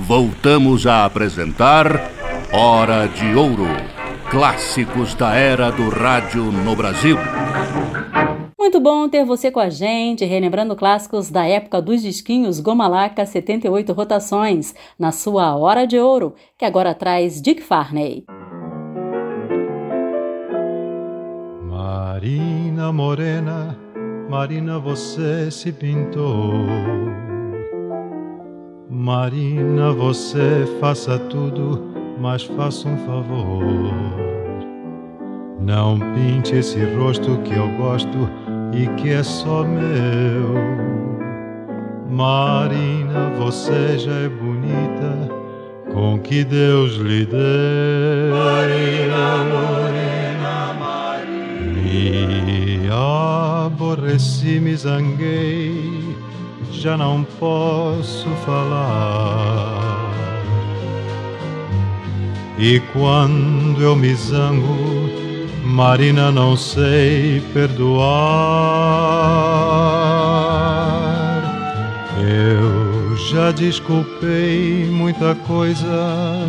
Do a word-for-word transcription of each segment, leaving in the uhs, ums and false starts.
voltamos a apresentar Hora de Ouro, clássicos da era do rádio no Brasil. Muito bom ter você com a gente, relembrando clássicos da época dos disquinhos Goma Laca setenta e oito rotações, na sua Hora de Ouro, que agora traz Dick Farney. Marina morena, Marina, você se pintou. Marina, você faça tudo, mas faça um favor. Não pinte esse rosto que eu gosto e que é só meu. Marina, você já é bonita, com que Deus lhe deu. Marina, morena, Marina. Me aborreci, me zanguei, já não posso falar. E quando eu me zango, Marina, não sei perdoar. Eu já desculpei muita coisa,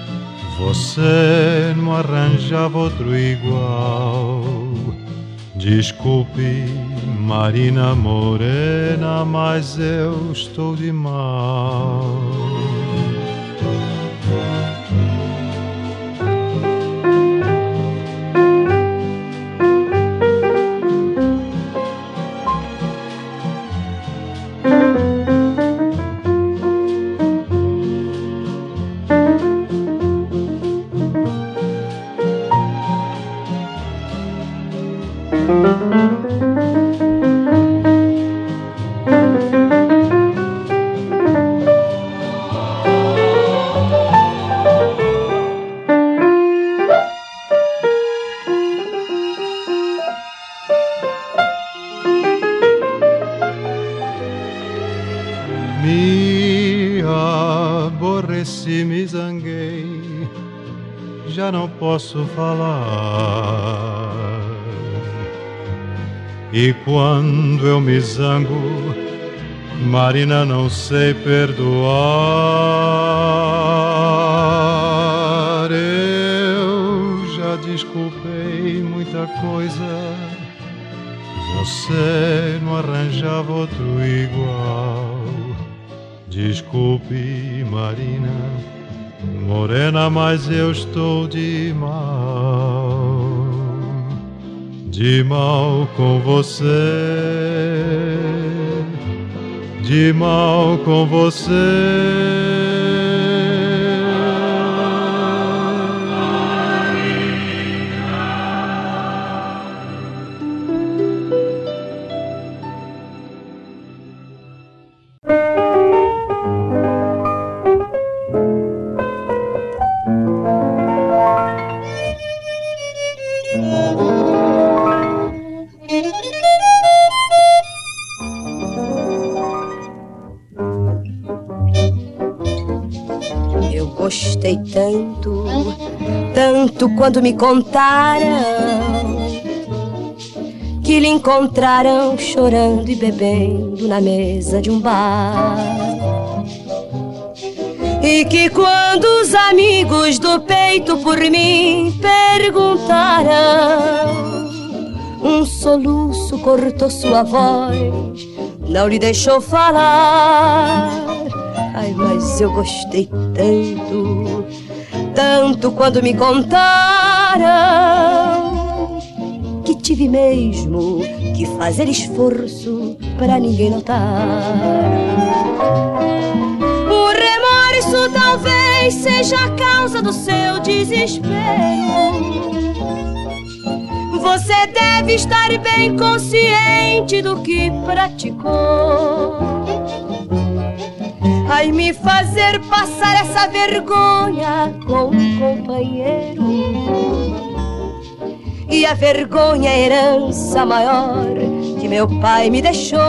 você não arranjava outro igual. Desculpe, Marina morena, mas eu estou de mal. Me aborreci, me zanguei, já não posso falar. E quando eu me zango, Marina, não sei perdoar. Eu já desculpei muita coisa, você não arranjava outro igual. Desculpe, Marina morena, mas eu estou de mal, de mal com você, de mal com você. Gostei tanto, tanto quando me contaram que lhe encontraram chorando e bebendo na mesa de um bar. E que quando os amigos do peito por mim perguntaram, um soluço cortou sua voz, não lhe deixou falar. Ai, mas eu gostei tanto, tanto quando me contaram, que tive mesmo que fazer esforço pra ninguém notar. O remorso talvez seja a causa do seu desespero. Você deve estar bem consciente do que praticou. Ai, me fazer passar essa vergonha com um companheiro. E a vergonha é a herança maior que meu pai me deixou.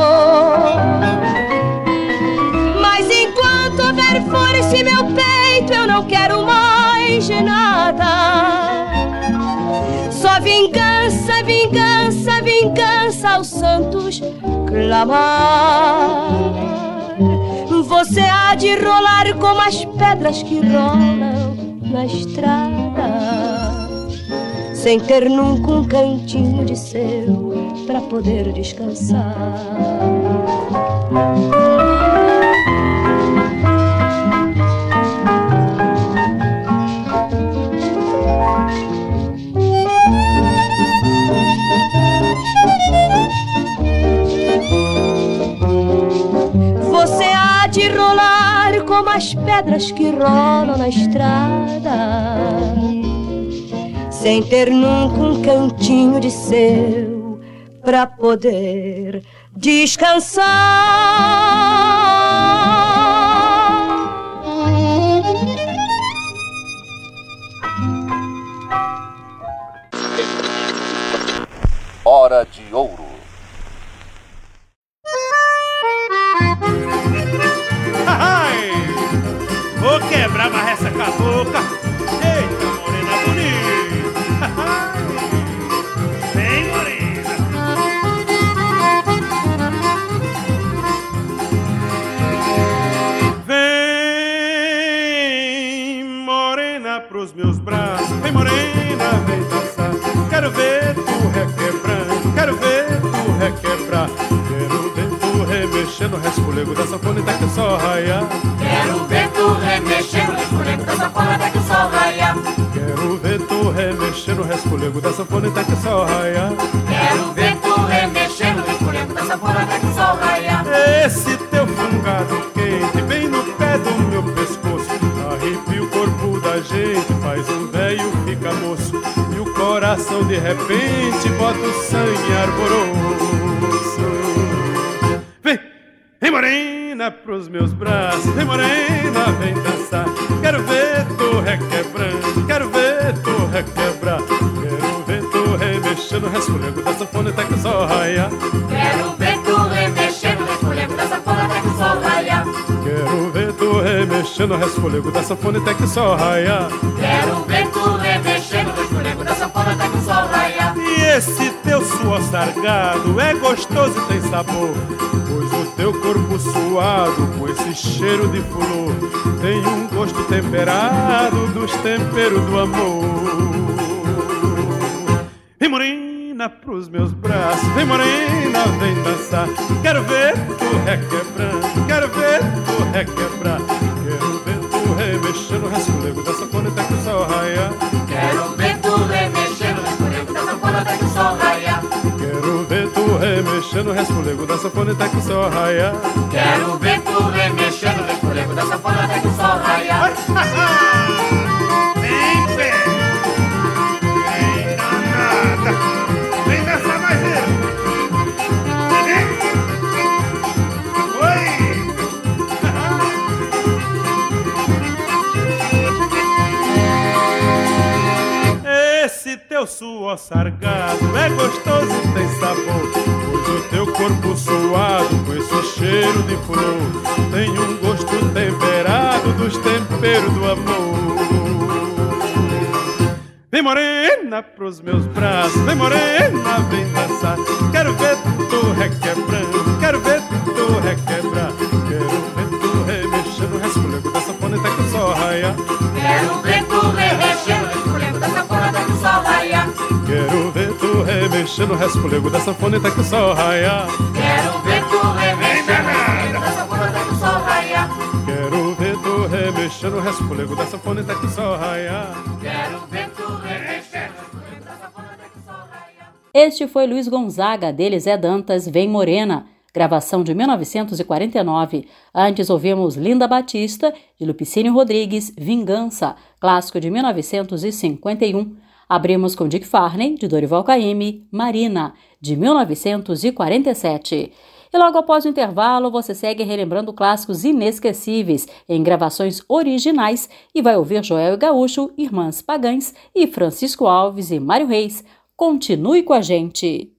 Mas enquanto houver força em meu peito, eu não quero mais nada. Só vingança, vingança, vingança aos santos clamar. Você há de rolar como as pedras que rolam na estrada, sem ter nunca um cantinho de seu pra poder descansar. Você há de rolar como as pedras que rolam na estrada, sem ter nunca um cantinho de seu pra poder descansar. Hora de Ouro. Vou quebrar a marreça cabocla. Eita, morena bonita. Vem, morena. Vem, morena, pros meus braços. Vem, morena, vem dançar. Quero ver tu requebrando. Quero ver tu requebrar. Quero ver tu remexendo o resfolego da sanfona até que o sol raiar. Quero ver tu remexendo o resfolego da sanfona até que o sol raiar. Quero ver tu remexendo o resfolego da sanfona até que o sol raiar. Quero ver tu remexendo o resfolego da sanfona até que o sol raiar. Esse teu fungado quente bem no pé do meu pescoço arrepia o corpo da gente, faz o velho fica moço e o coração de repente bota o sangue arboroso. Vem, vem morena pros meus braços, vem morena, vem dançar. Quero ver tu requebrando, quero ver tu requebrar. Quero ver tu remexendo o resfolego da sanfona até que o sol raiar. Quero ver tu remexendo o resfolego da sanfona até que o sol raiar. Quero ver tu remexendo o resfolego da sanfona até que o sol raiar. Quero ver tu remexendo o resfolego da sanfona até que o sol raiar. E esse teu suor sargado é gostoso e tem sabor, pois o teu corpo suado com esse cheiro de flor tem um gosto temperado dos temperos do amor. Vem morena pros meus braços, vem morena, vem dançar. Quero ver tu requebrando, quero ver tu requebrar. Quero ver tu remexendo o resfolego da sanfona até que o sol raiar. Quero ver tu remexendo o resfolego da sanfona até que o sol raiar. Quero ver tu remexendo o resfolego da sanfona até que o sol raiar. Quero ver tu remexendo o resfolego da sanfona até que o sol raiar. Vem, pé! Vem, danada! Vem dançar mais eu! Vem! Oi! Esse teu suor sargado é gostoso e tem sabor, pois o teu corpo suado com esse cheiro de flor tem um gosto temperado dos temperos do amor. Vem morena pros meus braços, vem morena, vem dançar. Quero ver tu requebrando, quero ver tu requebrar. Quero ver tu remexendo o resfolego da sanfona até que o sol raiar. Quero ver tu remexendo o resfolego da sanfona até que o sol raiar. Quero ver tu remexendo o resfolego da sanfona até que o sol raiar. Quero ver tu remexendo o resfolego da sanfona até que o sol raiar. Quero ver tu remexendo o resfolego da sanfona até que o sol raiar. Quero ver tu remexendo o resfolego da sanfona até que o sol raiar. Este foi Luiz Gonzaga, dele Zé Dantas, Vem Morena, gravação de mil novecentos e quarenta e nove. Antes ouvimos Linda Batista, de Lupicínio Rodrigues, Vingança, clássico de mil novecentos e cinquenta e um. Abrimos com Dick Farney, de Dorival Caymmi, Marina, de mil novecentos e quarenta e sete. E logo após o intervalo, você segue relembrando clássicos inesquecíveis em gravações originais e vai ouvir Joel e Gaúcho, Irmãs Pagãs e Francisco Alves e Mário Reis. Continue com a gente!